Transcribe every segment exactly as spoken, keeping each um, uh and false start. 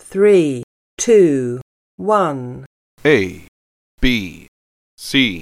three, two, one. A, B, C.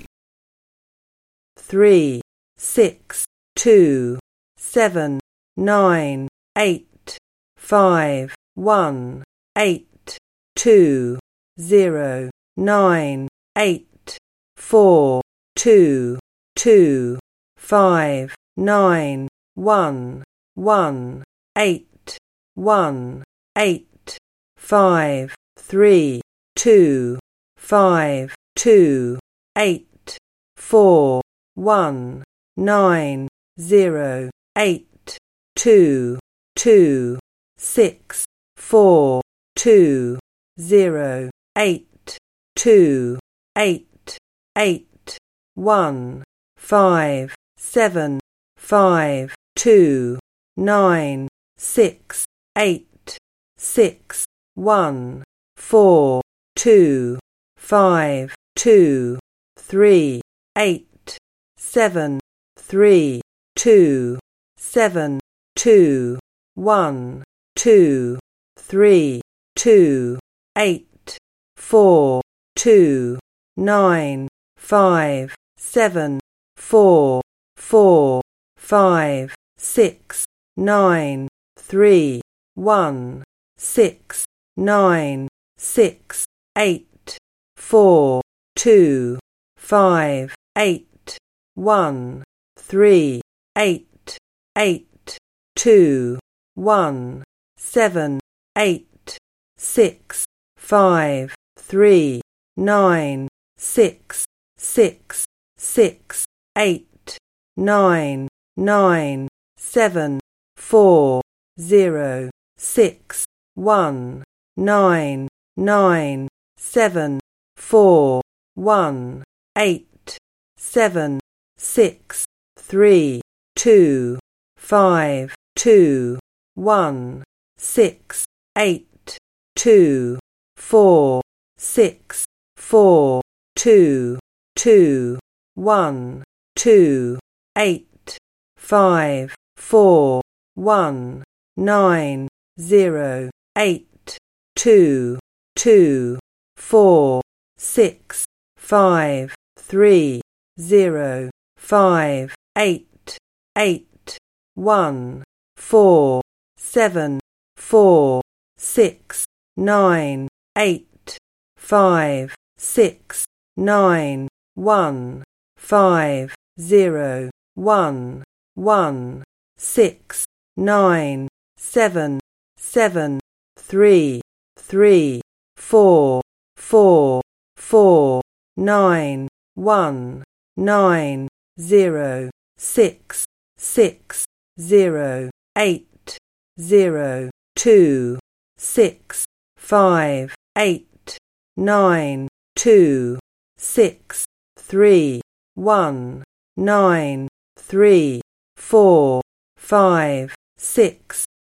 Three, six, two, seven, nine, eight, five, one, eight, two, zero, nine, eight, four, two, two, five, nine, one, one, eight, one, eight, five, three, two, five, two, eight, four, one, nine, zero, eight, two, two, six, four, two, zero, eight, two, eight, eight, one, five, seven, five, two, nine, six, eight, six, one, four, two, five, two, three, eight, seven, three, two, seven, two, one, two, three, two, eight, four, two, nine, five, seven, four, four, five, six, nine, three, one, six, nine, six, eight, four, two, five, eight, one, three, eight, eight, two, one, seven, eight, six, five, three, nine, six, six, six, eight, nine, nine, seven, four, zero, six, one, nine, nine, seven, four, one, eight, seven, six, three, two, five, two, one, six, eight, two, four, six, four, two, two, one, two, eight, five, four, one, nine, zero, eight, two, two, four, six, five, three, zero, five, eight, eight, one, four, seven, four, six, nine, eight, five, six, nine, one, five, zero, one, one, six, nine, seven, seven, three, three, four, four, four, nine, one, nine, zero, six, six, zero, eight, zero, two, six, five, eight, nine, two, six, three, one, nine, three, four, five, six,